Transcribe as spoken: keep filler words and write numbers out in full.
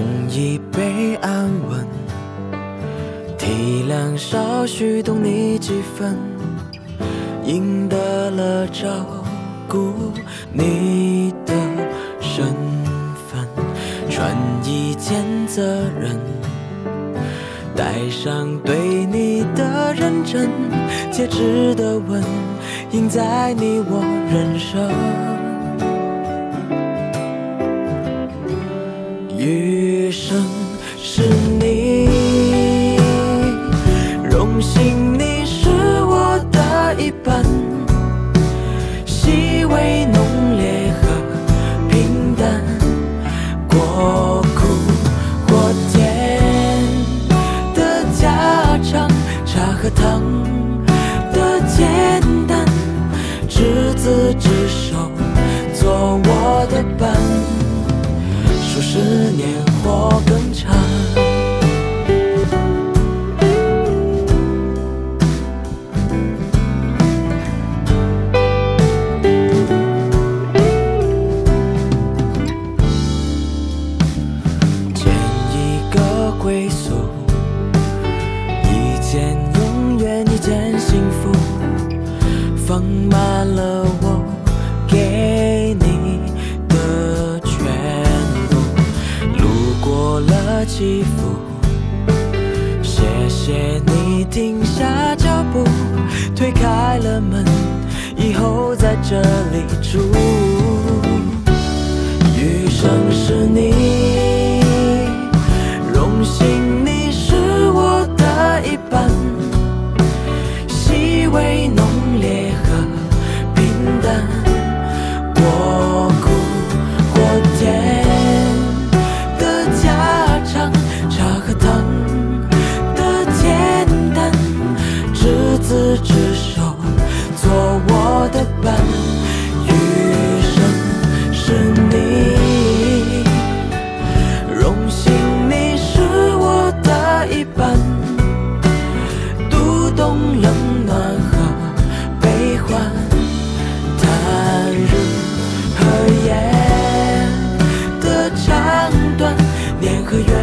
一杯安稳，体谅少许懂你几分，赢得了照顾你的身份，穿一件责任，带上对你的认真，节制的吻印在你我人生。余生是你，荣幸你是我的一半，细微浓烈和平淡，过苦或甜的家常，茶和汤的简单，执子之手做我的伴，数十年或更长。建一个归宿，一间永远，一间幸福，放满了我给你的全部，路过了起伏，谢谢你停下脚步，推开了门，以后在这里住。余生是你，荣幸你是我的一半，细微浓烈和平淡，过苦或甜的家常，茶和汤的简单，执子之手做我的伴。余生是你，荣幸你是我的一半，读懂冷暖和悲欢，谈日和夜的长短，年和月